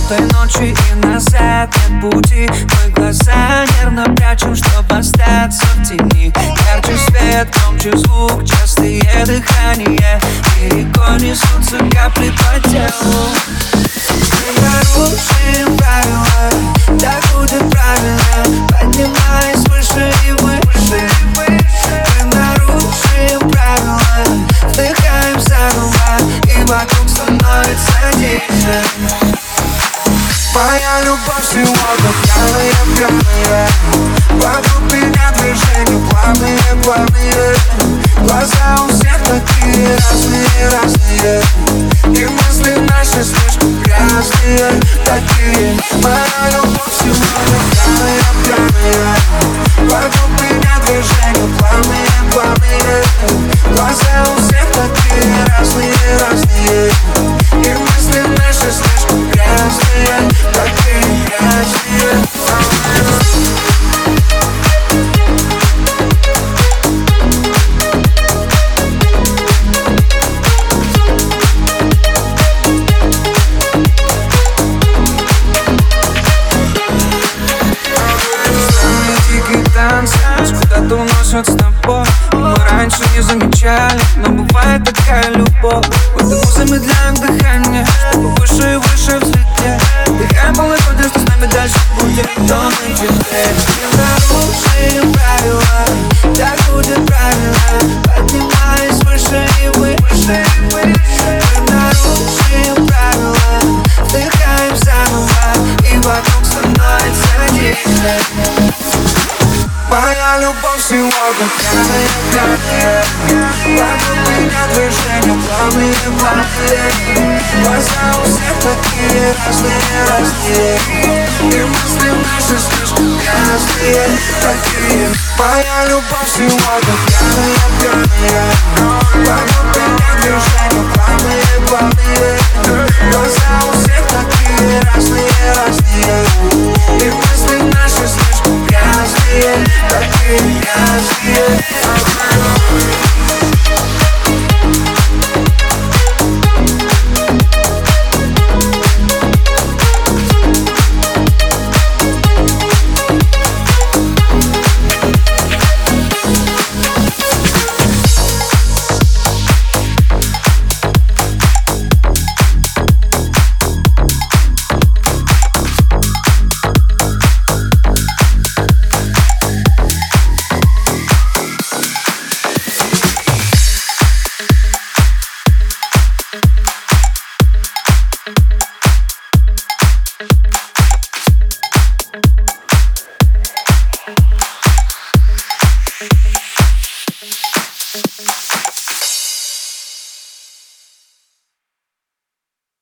той ночи и назад нет пути. Мы глаза нервно прячем, чтобы остаться в тени. Ярче свет, громче звук, частые дыхания, и рекой несутся капли по телу. Мы нарушим правила, так будет правильно, поднимаясь выше и выше. Мы нарушим правила, вдыхаем заново, и вокруг становится тише. Моя любовь сегодня пьяная, вокруг меня движения плавные. Глаза у всех такие разные, и мысли наши слишком грязные такие. Моя любовь сегодня пьяная, вокруг меня движения плавные. Глаза у всех такие разные, и мысли наши слишком грязные такие. Нас куда-то уносят с тобой. Мы раньше не замечали, но бывает такая любовь. Поэтому замедляем дыхание, чтобы выше и выше взлететь. Дыхаем полной грудью, что с нами дальше будет. То мы теперь нарушим правила, так будет правильно, поднимаясь выше и выше. Мы нарушим правила, вдыхаем заново, и вокруг становится тише. Моя любовь сегодня пьяная, вокруг меня движения плавные. Глаза у всех такие разные, и мысли наши слишком грязные такие. Моя любовь сегодня пьяная, вокруг меня движения плавные.